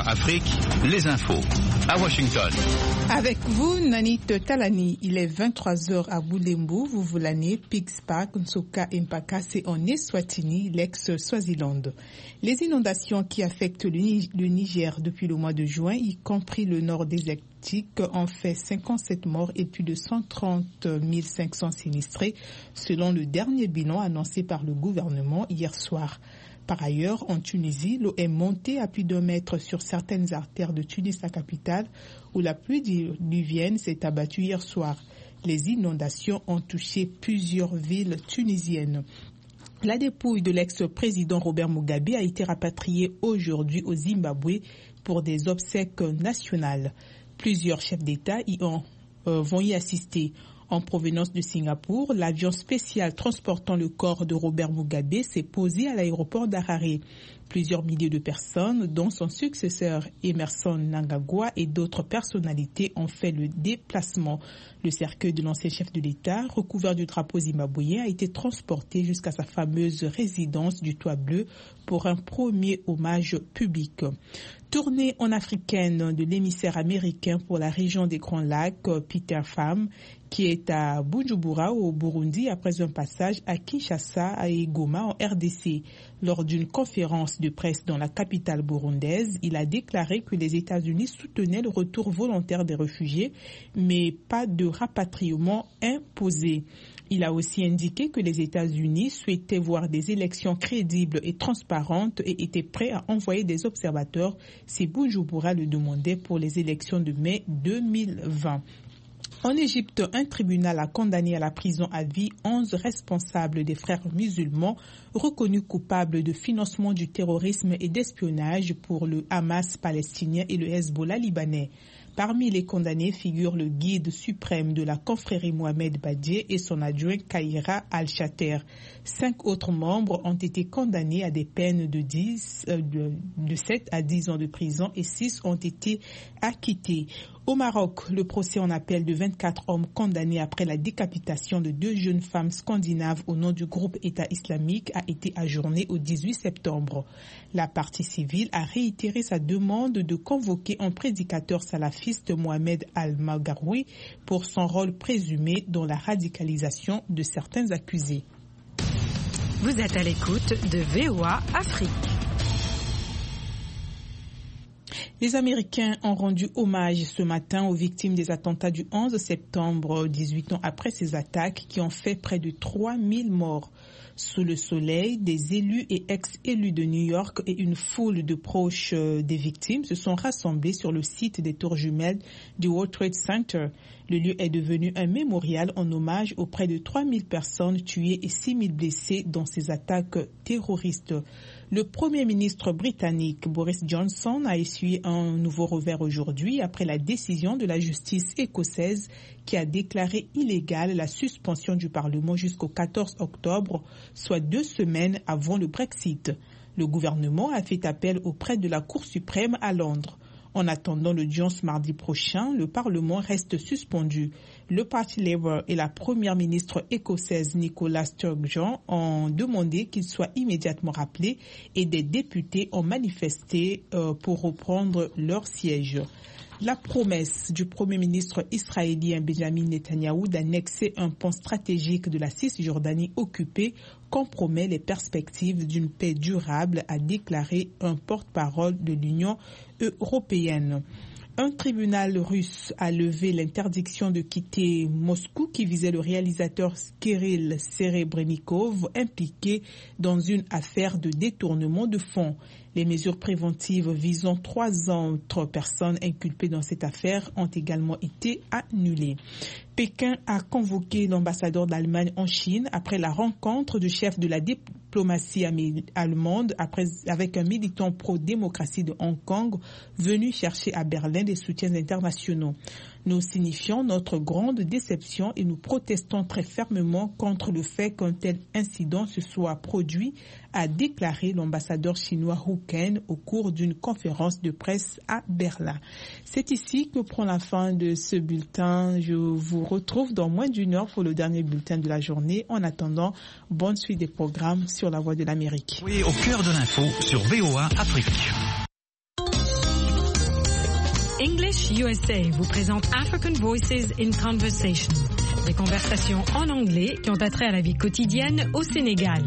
Afrique, les infos. À Washington. Avec vous, Nanit Talani. Il est 23h à Boulembo, Vuvulane, Pixpark, Nsoka, Mpaka, c'est en Eswatini, l'ex-Swaziland. Les inondations qui affectent le Niger depuis le mois de juin, y compris le nord désertique, ont fait 57 morts et plus de 130 500 sinistrés, selon le dernier bilan annoncé par le gouvernement hier soir. Par ailleurs, en Tunisie, l'eau est montée à plus d'1 mètre sur certaines artères de Tunis, la capitale, où la pluie diluvienne s'est abattue hier soir. Les inondations ont touché plusieurs villes tunisiennes. La dépouille de l'ex-président Robert Mugabe a été rapatriée aujourd'hui au Zimbabwe pour des obsèques nationales. Plusieurs chefs d'État vont y assister. En provenance de Singapour, l'avion spécial transportant le corps de Robert Mugabe s'est posé à l'aéroport d'Harare. Plusieurs milliers de personnes, dont son successeur Emmerson Mnangagwa et d'autres personnalités, ont fait le déplacement. Le cercueil de l'ancien chef de l'État, recouvert du drapeau zimbabwéen, a été transporté jusqu'à sa fameuse résidence du Toit Bleu pour un premier hommage public. Tournée en africaine de l'émissaire américain pour la région des Grands Lacs, Peter Pham, qui est à Bujumbura au Burundi après un passage à Kinshasa et Goma en RDC. Lors d'une conférence de presse dans la capitale burundaise, il a déclaré que les États-Unis soutenaient le retour volontaire des réfugiés, mais pas de rapatriement imposé. Il a aussi indiqué que les États-Unis souhaitaient voir des élections crédibles et transparentes et étaient prêts à envoyer des observateurs si Bujumbura le demandait pour les élections de mai 2020. En Égypte, un tribunal a condamné à la prison à vie 11 responsables des frères musulmans reconnus coupables de financement du terrorisme et d'espionnage pour le Hamas palestinien et le Hezbollah libanais. Parmi les condamnés figurent le guide suprême de la confrérie Mohamed Badié et son adjoint Kaïra Al-Shater. 5 autres membres ont été condamnés à des peines de 7 à 10 ans de prison et 6 ont été acquittés. Au Maroc, le procès en appel de 24 hommes condamnés après la décapitation de 2 jeunes femmes scandinaves au nom du groupe État islamique a été ajourné au 18 septembre. La partie civile a réitéré sa demande de convoquer un prédicateur salafiste, Mohamed Al-Magharoui, pour son rôle présumé dans la radicalisation de certains accusés. Vous êtes à l'écoute de VOA Afrique. Les Américains ont rendu hommage ce matin aux victimes des attentats du 11 septembre, 18 ans après ces attaques qui ont fait près de 3000 morts. Sous le soleil, des élus et ex-élus de New York et une foule de proches des victimes se sont rassemblés sur le site des tours jumelles du World Trade Center. Le lieu est devenu un mémorial en hommage aux près de 3000 personnes tuées et 6000 blessées dans ces attaques terroristes. Le Premier ministre britannique Boris Johnson a essuyé un nouveau revers aujourd'hui après la décision de la justice écossaise qui a déclaré illégale la suspension du Parlement jusqu'au 14 octobre, soit 2 semaines avant le Brexit. Le gouvernement a fait appel auprès de la Cour suprême à Londres. En attendant l'audience mardi prochain, le Parlement reste suspendu. Le Parti Labour et la première ministre écossaise Nicola Sturgeon ont demandé qu'il soit immédiatement rappelé et des députés ont manifesté pour reprendre leur siège. La promesse du Premier ministre israélien Benjamin Netanyahou d'annexer un pont stratégique de la Cisjordanie occupée compromet les perspectives d'une paix durable, a déclaré un porte-parole de l'Union européenne. Un tribunal russe a levé l'interdiction de quitter Moscou qui visait le réalisateur Kirill Serebrennikov impliqué dans une affaire de détournement de fonds. Les mesures préventives visant 3 autres personnes inculpées dans cette affaire ont également été annulées. Pékin a convoqué l'ambassadeur d'Allemagne en Chine après la rencontre du chef de la diplomatie allemande avec un militant pro-démocratie de Hong Kong venu chercher à Berlin des soutiens internationaux. Nous signifions notre grande déception et nous protestons très fermement contre le fait qu'un tel incident se soit produit, a déclaré l'ambassadeur chinois Hu Ken au cours d'une conférence de presse à Berlin. C'est ici que prend la fin de ce bulletin. Je vous retrouve dans moins d'1 heure pour le dernier bulletin de la journée. En attendant, bonne suite des programmes sur la Voix de l'Amérique. Oui, au cœur de l'info sur VOA Afrique. English USA vous présente African Voices in Conversation. Des conversations en anglais qui ont attrait à la vie quotidienne au Sénégal.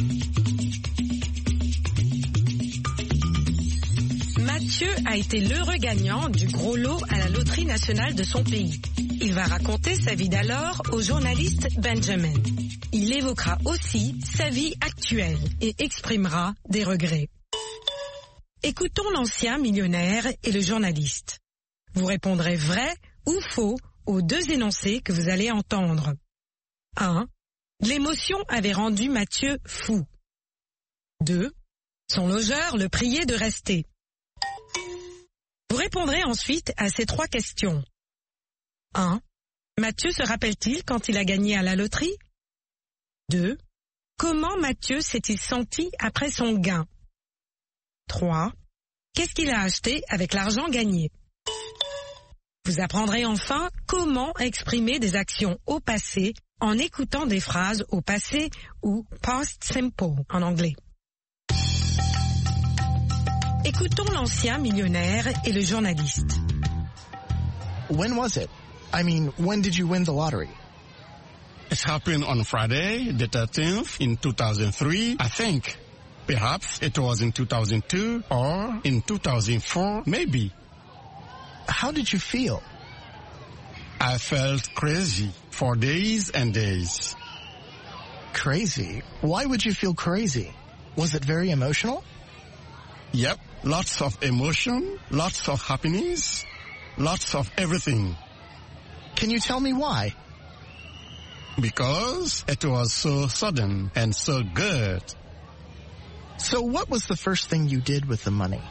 Mathieu a été l'heureux gagnant du gros lot à la loterie nationale de son pays. Il va raconter sa vie d'alors au journaliste Benjamin. Il évoquera aussi sa vie actuelle et exprimera des regrets. Écoutons l'ancien millionnaire et le journaliste. Vous répondrez vrai ou faux aux deux énoncés que vous allez entendre. 1. L'émotion avait rendu Mathieu fou. 2. Son logeur le priait de rester. Vous répondrez ensuite à ces trois questions. 1. Mathieu se rappelle-t-il quand il a gagné à la loterie? 2. Comment Mathieu s'est-il senti après son gain? 3. Qu'est-ce qu'il a acheté avec l'argent gagné? Vous apprendrez enfin comment exprimer des actions au passé en écoutant des phrases au passé ou past simple en anglais. Écoutons l'ancien millionnaire et le journaliste. When was it? I mean, when did you win the lottery? It happened on Friday, the 13th, in 2003, I think. Perhaps it was in 2002 or in 2004, maybe. How did you feel? I felt crazy for days and days. Crazy? Why would you feel crazy? Was it very emotional? Yep, lots of emotion, lots of happiness, lots of everything. Can you tell me why? Because it was so sudden and so good. So what was the first thing you did with the money?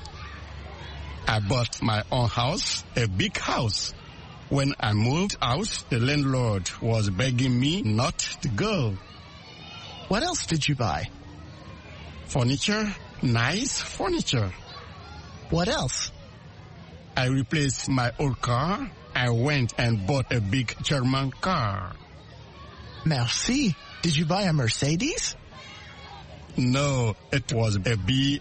I bought my own house, a big house. When I moved out, the landlord was begging me not to go. What else did you buy? Furniture, nice furniture. What else? I replaced my old car. I went and bought a big German car. Merci. Did you buy a Mercedes? No, it was a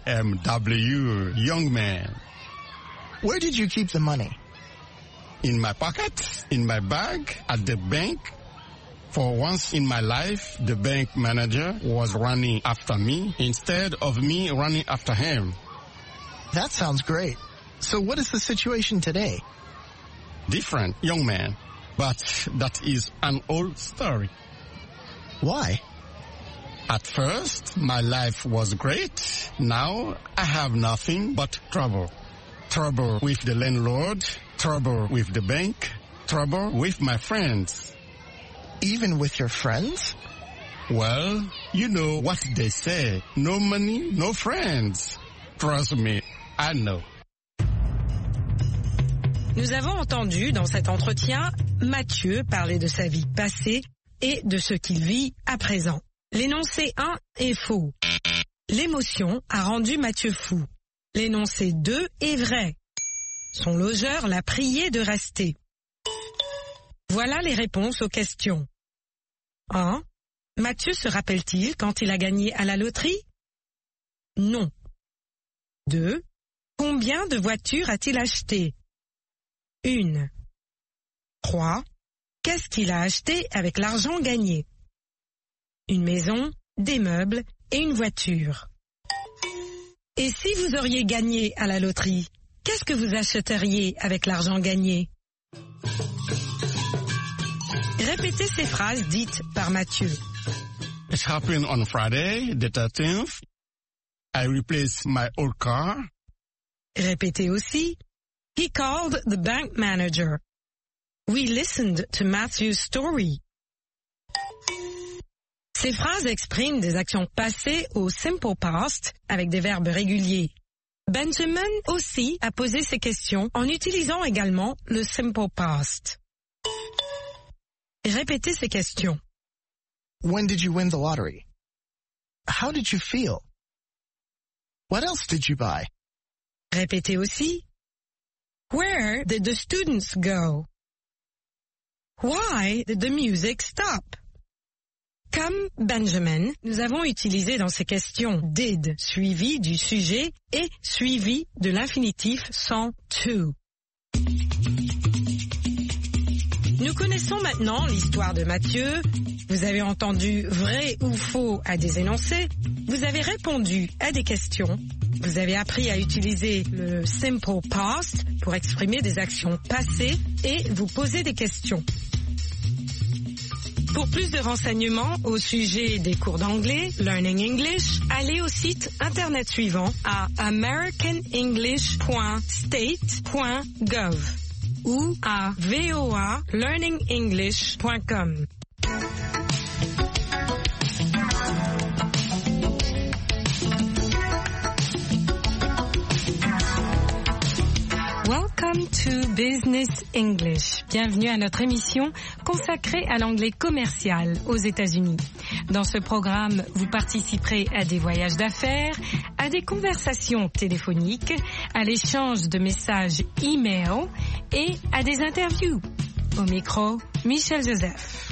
BMW, young man. Where did you keep the money? In my pocket, in my bag, at the bank. For once in my life, the bank manager was running after me instead of me running after him. That sounds great. So what is the situation today? Different, young man. But that is an old story. Why? At first, my life was great. Now, I have nothing but trouble. Trouble with the landlord, trouble with the bank, trouble with my friends. Even with your friends? Well, you know what they say. No money, no friends. Trust me, I know. Nous avons entendu dans cet entretien Mathieu parler de sa vie passée et de ce qu'il vit à présent. L'énoncé 1 est faux. L'émotion a rendu Mathieu fou. L'énoncé 2 est vrai. Son logeur l'a prié de rester. Voilà les réponses aux questions. 1. Mathieu se rappelle-t-il quand il a gagné à la loterie? Non. 2. Combien de voitures a-t-il acheté? 1. 3. Qu'est-ce qu'il a acheté avec l'argent gagné? Une maison, des meubles et une voiture. Et si vous auriez gagné à la loterie, qu'est-ce que vous achèteriez avec l'argent gagné? Répétez ces phrases dites par Mathieu. It happened on Friday, the 13th. I replaced my old car. Répétez aussi. He called the bank manager. We listened to Matthew's story. Ces phrases expriment des actions passées au simple past avec des verbes réguliers. Benjamin aussi a posé ces questions en utilisant également le simple past. Répétez ces questions. When did you win the lottery? How did you feel? What else did you buy? Répétez aussi. Where did the students go? Why did the music stop? Comme Benjamin, nous avons utilisé dans ces questions did suivi du sujet et suivi de l'infinitif sans to. Nous connaissons maintenant l'histoire de Mathieu. Vous avez entendu vrai ou faux à des énoncés. Vous avez répondu à des questions. Vous avez appris à utiliser le simple past pour exprimer des actions passées et vous poser des questions. Pour plus de renseignements au sujet des cours d'anglais, Learning English, allez au site internet suivant à americanenglish.state.gov ou à voalearningenglish.com. Welcome to Business English. Bienvenue à notre émission consacrée à l'anglais commercial aux États-Unis. Dans ce programme, vous participerez à des voyages d'affaires, à des conversations téléphoniques, à l'échange de messages e-mail et à des interviews. Au micro, Michel Joseph.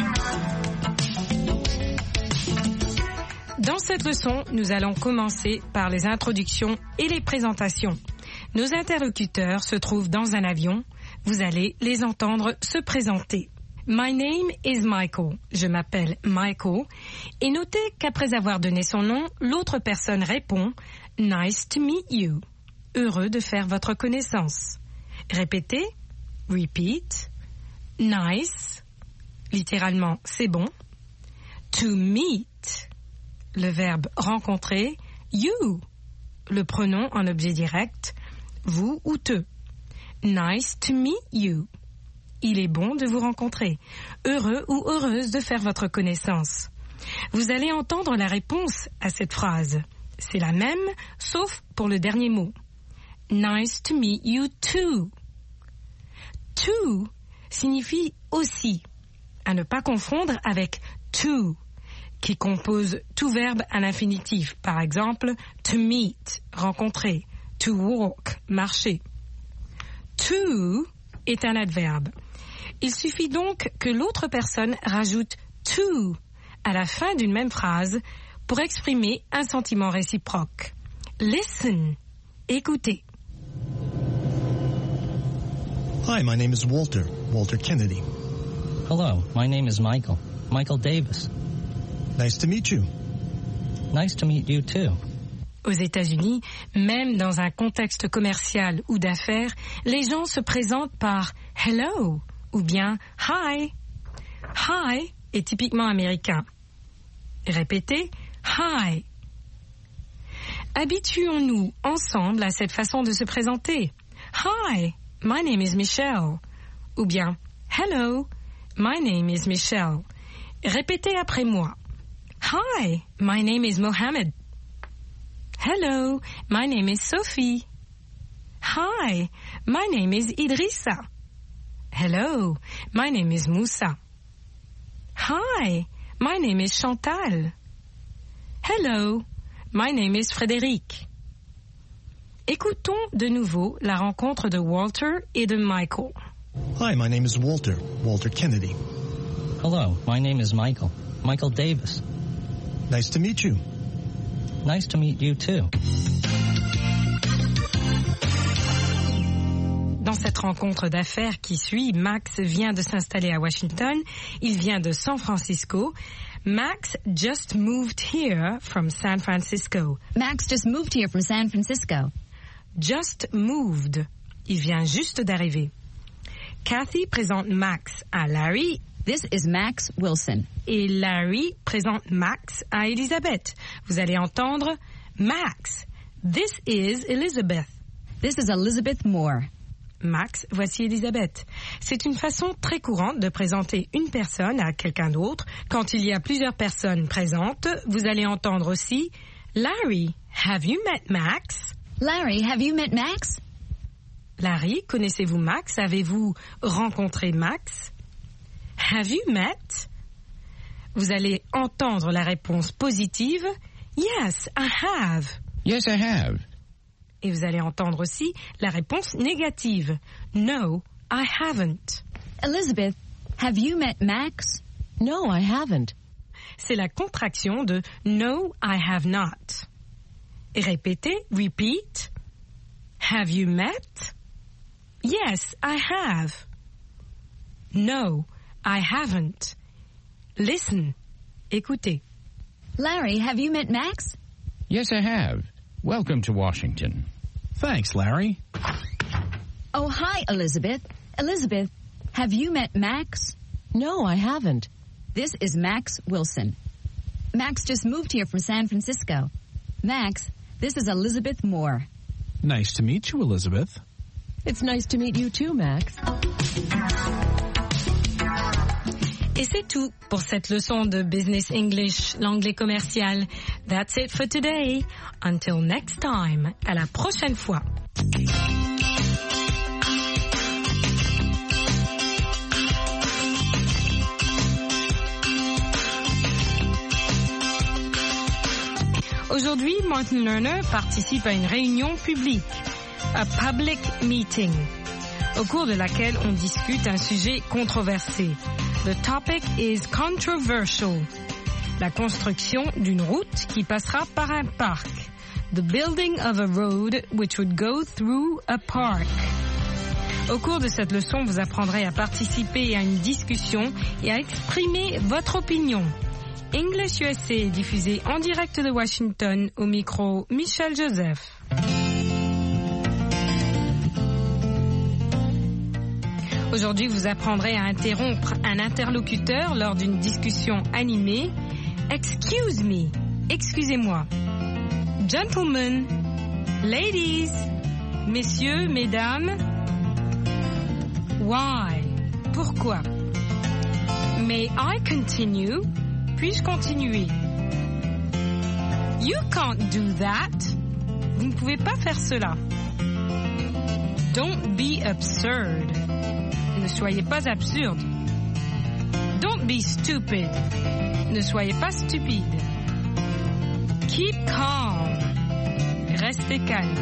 Dans cette leçon, nous allons commencer par les introductions et les présentations. Nos interlocuteurs se trouvent dans un avion. Vous allez les entendre se présenter. My name is Michael. Je m'appelle Michael. Et notez qu'après avoir donné son nom, l'autre personne répond « Nice to meet you ». Heureux de faire votre connaissance. Répétez. Repeat. Nice. Littéralement, c'est bon. To meet. Le verbe rencontrer. You. Le pronom en objet direct. Vous ou te. Nice to meet you. Il est bon de vous rencontrer. Heureux ou heureuse de faire votre connaissance. Vous allez entendre la réponse à cette phrase. C'est la même, sauf pour le dernier mot. Nice to meet you too. To signifie aussi, à ne pas confondre avec to, qui compose tout verbe à l'infinitif. Par exemple, to meet, rencontrer. To walk, marcher. To est un adverbe. Il suffit donc que l'autre personne rajoute to à la fin d'une même phrase pour exprimer un sentiment réciproque. Listen, écoutez. Hi, my name is Walter Kennedy. Hello, my name is Michael Davis. Nice to meet you. Nice to meet you too. Aux États-Unis, même dans un contexte commercial ou d'affaires, les gens se présentent par « hello » ou bien « hi ». « Hi » est typiquement américain. Répétez « hi ». Habituons-nous ensemble à cette façon de se présenter. « Hi, my name is Michelle » ou bien « hello, my name is Michelle ». Répétez après moi. « Hi, my name is Mohammed ». Hello, my name is Sophie. Hi, my name is Idrissa. Hello, my name is Moussa. Hi, my name is Chantal. Hello, my name is Frédéric. Écoutons de nouveau la rencontre de Walter et de Michael. Hi, my name is Walter Kennedy. Hello, my name is Michael Davis. Nice to meet you. Nice to meet you too. Dans cette rencontre d'affaires qui suit, Max vient de s'installer à Washington. Il vient de San Francisco. Max just moved here from San Francisco. Max just moved here from San Francisco. Just moved. Il vient juste d'arriver. Kathy présente Max à Larry. This is Max Wilson. Et Larry présente Max à Elizabeth. Vous allez entendre Max. This is Elizabeth. This is Elizabeth Moore. Max, voici Elizabeth. C'est une façon très courante de présenter une personne à quelqu'un d'autre. Quand il y a plusieurs personnes présentes, vous allez entendre aussi Larry, have you met Max? Larry, have you met Max? Larry, connaissez-vous Max? Avez-vous rencontré Max? Have you met? Vous allez entendre la réponse positive. Yes, I have. Yes, I have. Et vous allez entendre aussi la réponse négative. No, I haven't. Elizabeth, have you met Max? No, I haven't. C'est la contraction de No, I have not. Et répétez, repeat. Have you met? Yes, I have. No, I haven't. Listen. Écoutez. Larry, have you met Max? Yes, I have. Welcome to Washington. Thanks, Larry. Oh, hi, Elizabeth. Elizabeth, have you met Max? No, I haven't. This is Max Wilson. Max just moved here from San Francisco. Max, this is Elizabeth Moore. Nice to meet you, Elizabeth. It's nice to meet you too, Max. Et c'est tout pour cette leçon de Business English, l'anglais commercial. That's it for today. Until next time. À la prochaine fois. Aujourd'hui, Martin Lerner participe à une réunion publique, a public meeting, au cours de laquelle on discute un sujet controversé. The topic is controversial. La construction d'une route qui passera par un parc. The building of a road which would go through a park. Au cours de cette leçon, vous apprendrez à participer à une discussion et à exprimer votre opinion. English USA est diffusé en direct de Washington, au micro Michel Joseph. Aujourd'hui, vous apprendrez à interrompre un interlocuteur lors d'une discussion animée. Excuse me, excusez-moi. Gentlemen, ladies, messieurs, mesdames. Why? Pourquoi? May I continue? Puis-je continuer? You can't do that. Vous ne pouvez pas faire cela. Don't be absurd. Ne soyez pas absurde. Don't be stupid. Ne soyez pas stupide. Keep calm. Restez calme.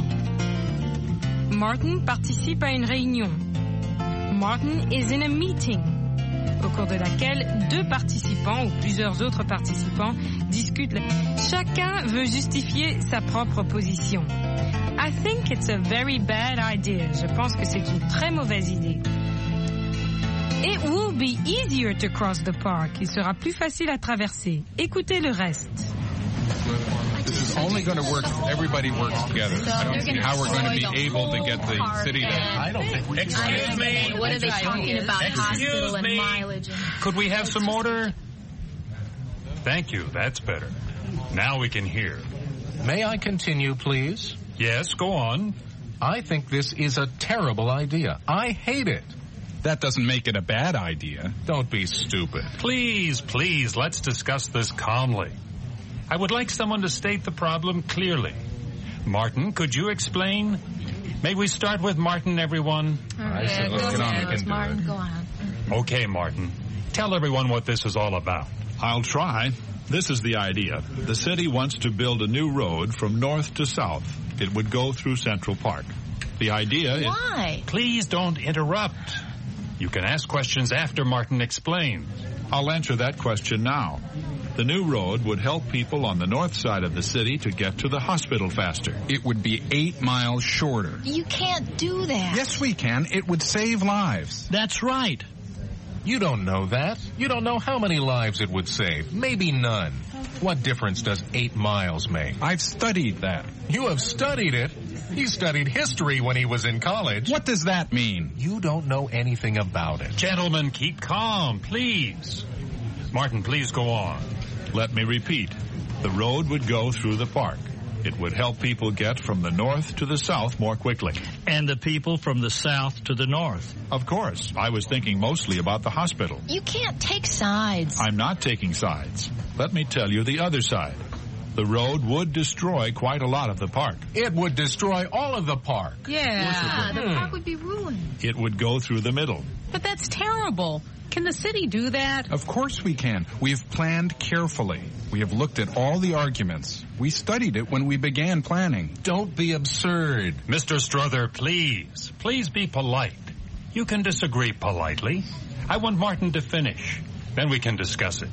Martin participe à une réunion. Martin is in a meeting, au cours de laquelle deux participants ou plusieurs autres participants discutent. Chacun veut justifier sa propre position. I think it's a very bad idea. Je pense que c'est une très mauvaise idée. It will be easier to cross the park. Il sera plus facile à traverser. Écoutez le reste. This is only going to work if everybody works together. I don't see how we're going to be able to get the city to... I don't think we... Excuse me. What are they talking about? Hospital and mileage. Could we have some order? Thank you. That's better. Now we can hear. May I continue, please? Yes, go on. I think this is a terrible idea. I hate it. That doesn't make it a bad idea. Don't be stupid. Please, let's discuss this calmly. I would like someone to state the problem clearly. Martin, could you explain? May we start with Martin, everyone? I said let's get on. We can Martin, do it. go on. Okay, Martin. Tell everyone what this is all about. I'll try. This is the idea. The city wants to build a new road from north to south. It would go through Central Park. The idea is... Why? Please don't interrupt. You can ask questions after Martin explains. I'll answer that question now. The new road would help people on the north side of the city to get to the hospital faster. It would be 8 miles shorter. You can't do that. Yes, we can. It would save lives. That's right. You don't know that. You don't know how many lives it would save. Maybe none. What difference does 8 miles make? I've studied that. You have studied it? He studied history when he was in college. What does that mean? You don't know anything about it. Gentlemen, keep calm, please. Martin, please go on. Let me repeat. The road would go through the park. It would help people get from the north to the south more quickly. And the people from the south to the north. Of course. I was thinking mostly about the hospital. You can't take sides. I'm not taking sides. Let me tell you the other side. The road would destroy quite a lot of the park. It would destroy all of the park. Yeah, the park would be ruined. It would go through the middle. But that's terrible. Can the city do that? Of course we can. We've planned carefully. We have looked at all the arguments. We studied it when we began planning. Don't be absurd. Mr. Strother, please. Please be polite. You can disagree politely. I want Martin to finish. Then we can discuss it.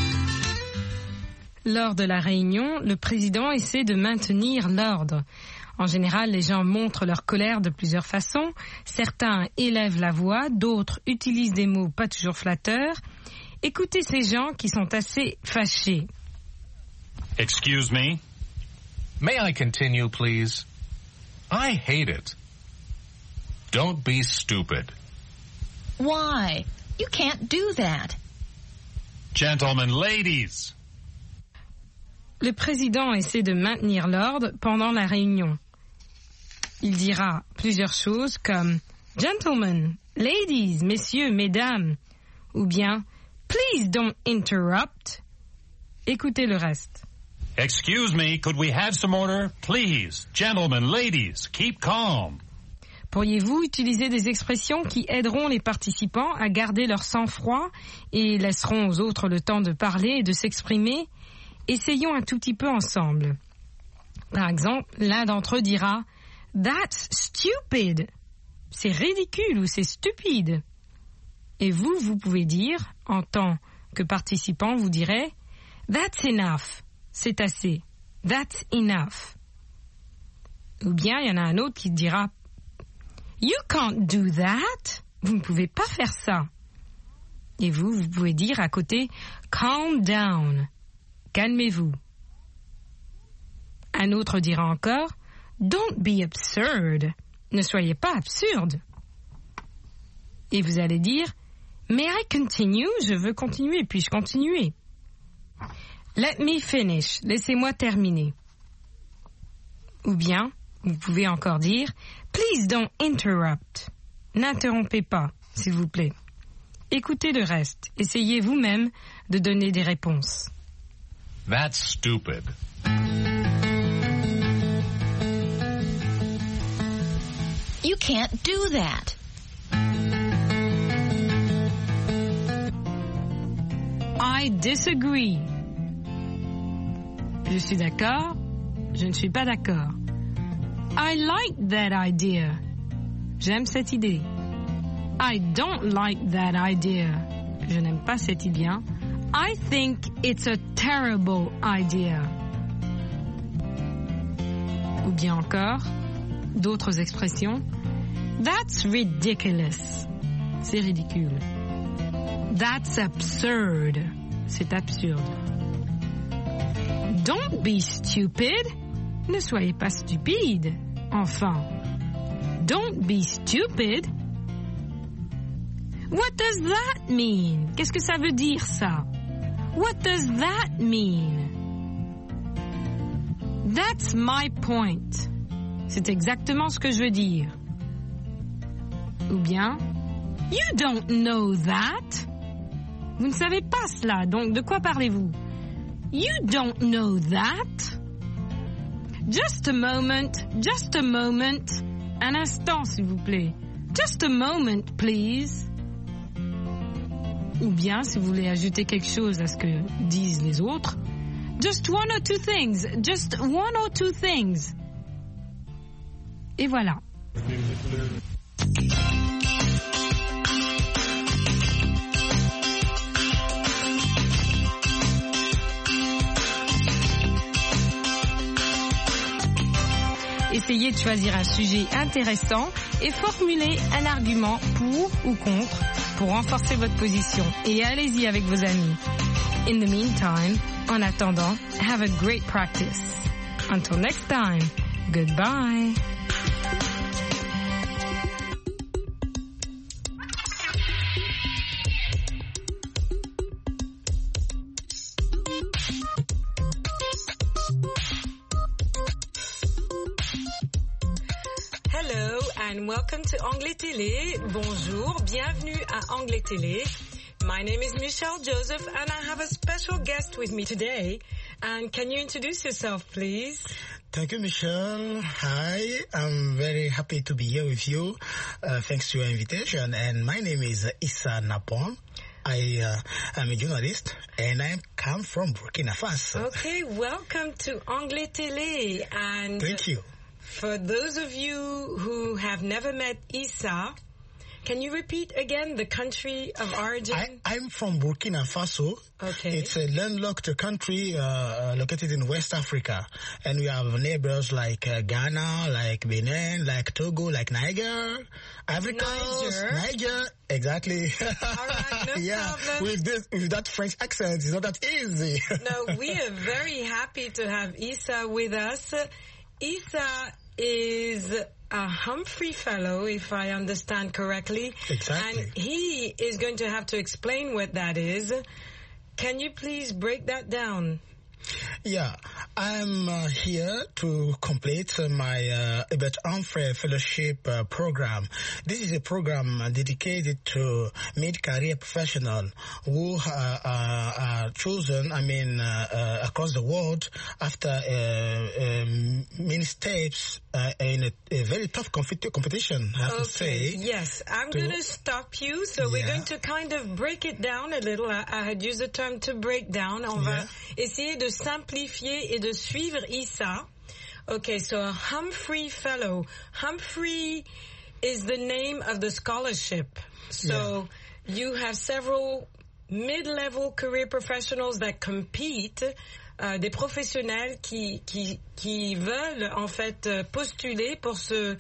Lors de la réunion, le président essaie de maintenir l'ordre. En général, les gens montrent leur colère de plusieurs façons. Certains élèvent la voix, d'autres utilisent des mots pas toujours flatteurs. Écoutez ces gens qui sont assez fâchés. Excuse me? May I continue, please? I hate it. Don't be stupid. Why? You can't do that. Gentlemen, ladies. Le président essaie de maintenir l'ordre pendant la réunion. Il dira plusieurs choses comme « Gentlemen, ladies, messieurs, mesdames » ou bien « Please don't interrupt ». Écoutez le reste. Excuse me, could we have some order? Please, gentlemen, ladies, keep calm. Pourriez-vous utiliser des expressions qui aideront les participants à garder leur sang-froid et laisseront aux autres le temps de parler et de s'exprimer? Essayons un tout petit peu ensemble. Par exemple, l'un d'entre eux dira « That's stupid ». C'est ridicule ou c'est stupide. Et vous pouvez dire, en tant que participant, vous direz « That's enough ». C'est assez. That's enough. Ou bien, il y en a un autre qui dira « You can't do that ». Vous ne pouvez pas faire ça. Et vous pouvez dire à côté « Calm down ». Calmez-vous. Un autre dira encore « Don't be absurd ». Ne soyez pas absurde. Et vous allez dire « May I continue ?» Je veux continuer, puis-je continuer? Let me finish. Laissez-moi terminer. Ou bien, vous pouvez encore dire Please don't interrupt. N'interrompez pas, s'il vous plaît. Écoutez le reste. Essayez vous-même de donner des réponses. That's stupid. You can't do that. I disagree. Je suis d'accord. Je ne suis pas d'accord. I like that idea. J'aime cette idée. I don't like that idea. Je n'aime pas cette idée. I think it's a terrible idea. Ou bien encore, d'autres expressions. That's ridiculous. C'est ridicule. That's absurd. C'est absurde. Don't be stupid. Ne soyez pas stupide. Enfin, don't be stupid. What does that mean? Qu'est-ce que ça veut dire, ça? What does that mean? That's my point. C'est exactement ce que je veux dire. Ou bien, you don't know that. Vous ne savez pas cela, donc de quoi parlez-vous? You don't know that. Just a moment, just a moment. Un instant, s'il vous plaît. Just a moment, please. Ou bien, si vous voulez ajouter quelque chose à ce que disent les autres, just one or two things. Just one or two things. Et voilà. Essayez de choisir un sujet intéressant et formulez un argument pour ou contre pour renforcer votre position. Et allez-y avec vos amis. In the meantime, en attendant, have a great practice. Until next time, goodbye. And welcome to Anglais Télé. Bonjour, bienvenue à Anglais Télé. My name is Michelle Joseph and I have a special guest with me today. And can you introduce yourself, please? Thank you, Michelle. Hi, I'm very happy to be here with you. Thanks to your invitation. And my name is Issa Napon. I am a journalist and I come from Burkina Faso. Okay, welcome to Anglais Télé. And thank you. For those of you who have never met Issa, Can you repeat again the country of origin? I'm from Burkina Faso. Okay. It's a landlocked country located in West Africa. And we have neighbors like Ghana, like Benin, like Togo, like Niger, Ivory Coast, Niger. Exactly. All right, no problem. With that French accent, it's not that easy. No, we are very happy to have Issa with us. Issa is a Humphrey Fellow, if I understand correctly. Exactly. And he is going to have to explain what that is. Can you please break that down? Yeah, I'm here to complete my Hubert Humphrey Fellowship program. This is a program dedicated to mid-career professionals who are chosen, across the world after many steps in a very tough competition, I have to say. Yes, I'm going to stop you. So we're going to kind of break it down a little. I had used the term to break down. On va essayer de simplifier et de suivre Issa. Okay, so a Humphrey Fellow. Humphrey is the name of the scholarship. So you have several mid-level career professionals that compete, des professionnels qui veulent en fait postuler pour ce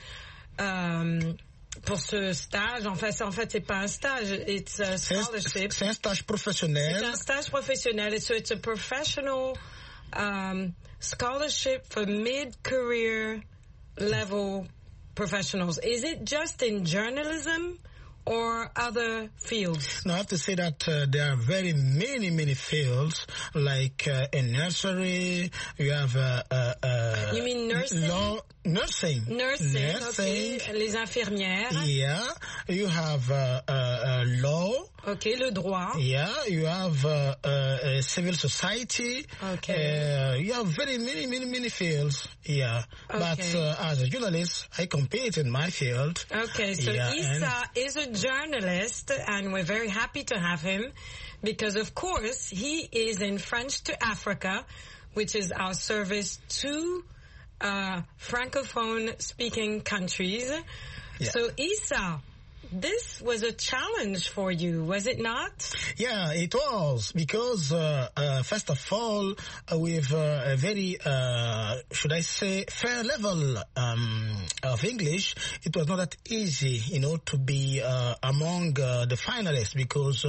stage. En fait, c'est pas un stage, it's a scholarship. C'est un stage professionnel. C'est un stage professionnel. So it's a professional scholarship for mid-career level professionals. Is it just in journalism or other fields? No, I have to say that there are very many fields, like in nursery, you have you mean nursing? Nursing. Okay. Les infirmières. Yeah. You have law. Okay, le droit. Yeah. You have civil society. Okay. You have very many fields. Yeah. Okay. But as a journalist, I compete in my field. Okay, so Issa is a journalist, and we're very happy to have him because, of course, he is in French to Africa, which is our service to Francophone-speaking countries. Yeah. So, Issa, this was a challenge for you, was it not? Yeah, it was, because first of all, with a very, should I say, fair level of English, it was not that easy, to be among the finalists, because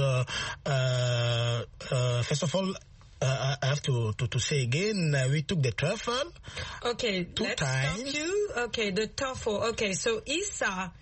first of all, I have to say again, we took the TOEFL. Okay, let's stop you. Okay, the TOEFL. Okay, so Issa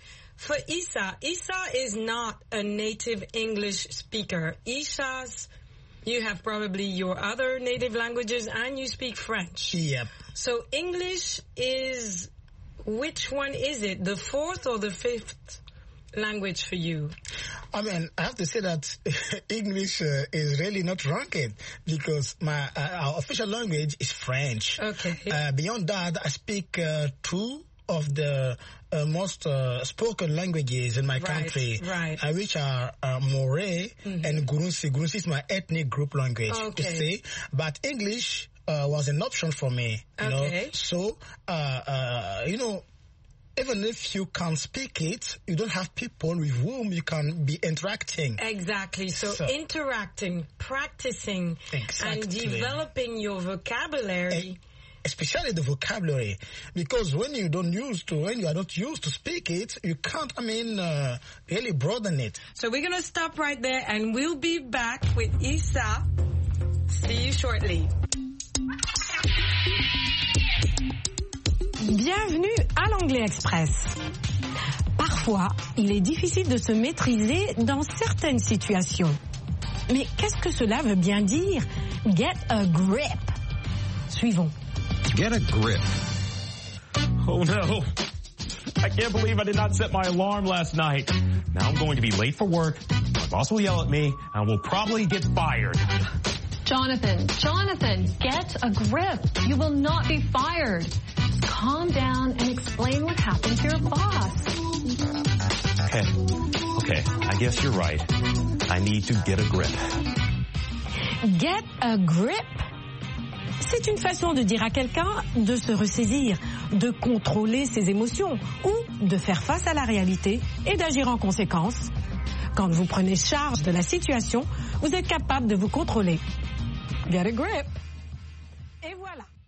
is not a native English speaker. You have probably your other native languages and you speak French. Yep. So English is, which one is it? The fourth or the fifth language for you? I have to say that English is really not ranked, because our official language is French. Okay. Beyond that, I speak two of the most spoken languages in my country, which are Moray and Gurunsi. Gurunsi is my ethnic group language, you see. But English was an option for me, you know. So, even if you can't speak it, you don't have people with whom you can be interacting. Exactly. So interacting, practicing, and developing your vocabulary. Especially the vocabulary, because when you are not used to speak it, you can't, really broaden it. So we're going to stop right there, and we'll be back with Issa. See you shortly. Bienvenue à l'Anglais Express. Parfois, il est difficile de se maîtriser dans certaines situations. Mais qu'est-ce que cela veut bien dire? Get a grip. Suivons. Get a grip. Oh no. I can't believe I did not set my alarm last night. Now I'm going to be late for work. My boss will yell at me and will probably get fired. Jonathan, get a grip. You will not be fired. Just calm down and explain what happened to your boss. Okay, I guess you're right. I need to get a grip. Get a grip? C'est une façon de dire à quelqu'un de se ressaisir, de contrôler ses émotions ou de faire face à la réalité et d'agir en conséquence. Quand vous prenez charge de la situation, vous êtes capable de vous contrôler. Get a grip. Et voilà.